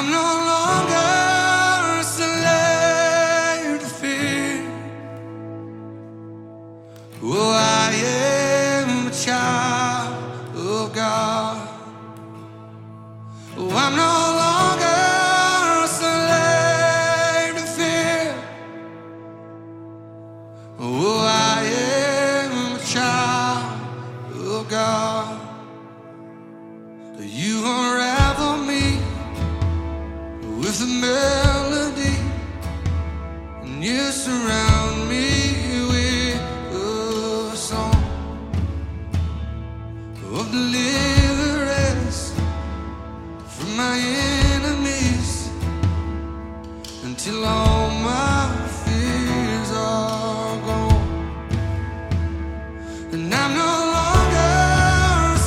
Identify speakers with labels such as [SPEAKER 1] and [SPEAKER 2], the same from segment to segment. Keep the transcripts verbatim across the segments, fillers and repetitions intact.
[SPEAKER 1] I'm no longer a slave to fear. Oh, I am a child of God. Oh, I'm no longer a slave to fear. Oh, I am a child of God. You unravel me with a melody, and you surround me with a song of deliverance from my enemies, until all my fears are gone. And I'm no longer a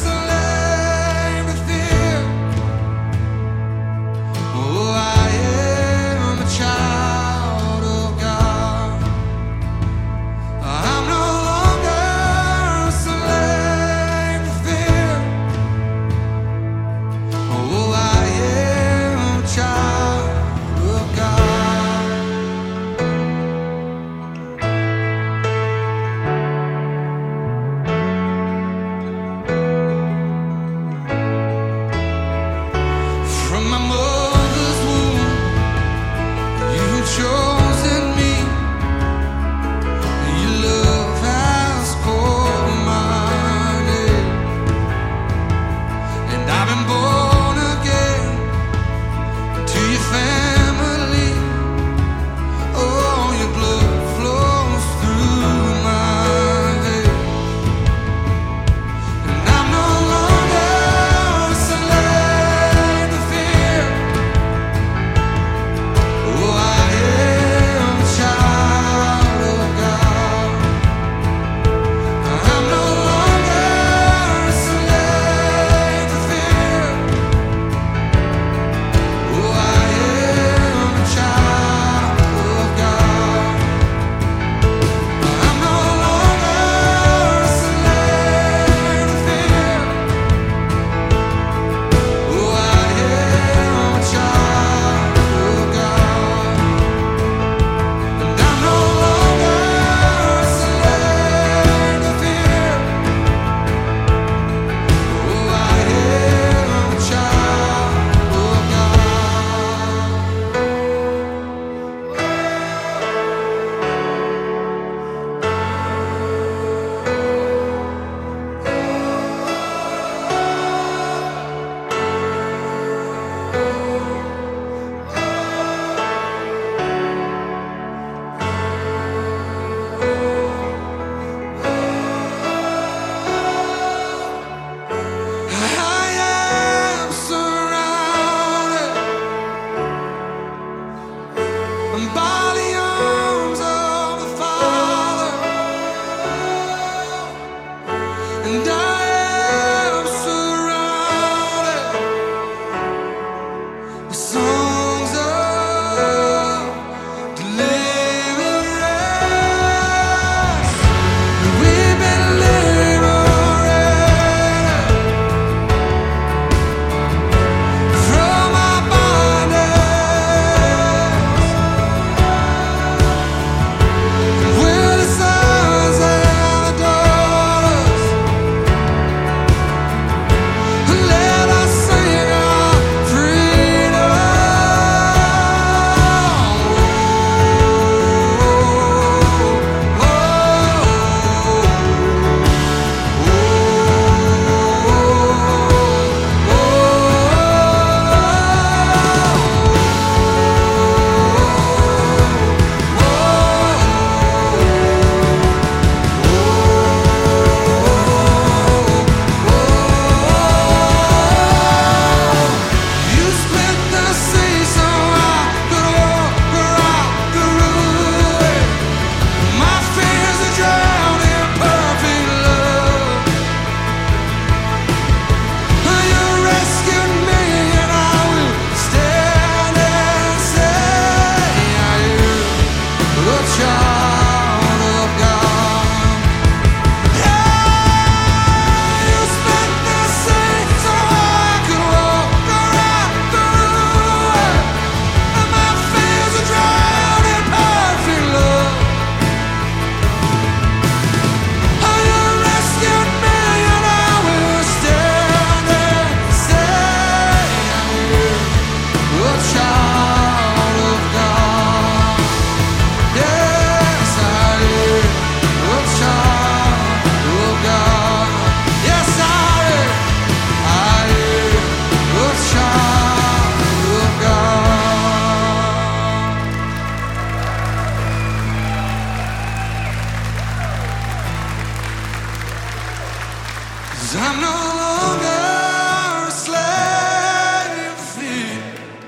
[SPEAKER 1] I'm no longer a slave of fear.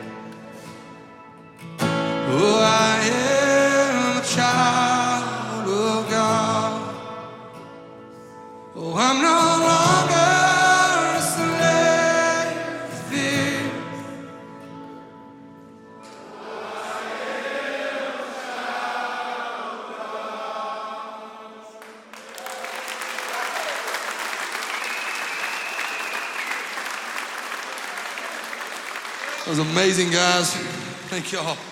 [SPEAKER 1] Oh, I am a child of God. Oh, I'm no longer a slave of fear. That was amazing, guys. Thank y'all.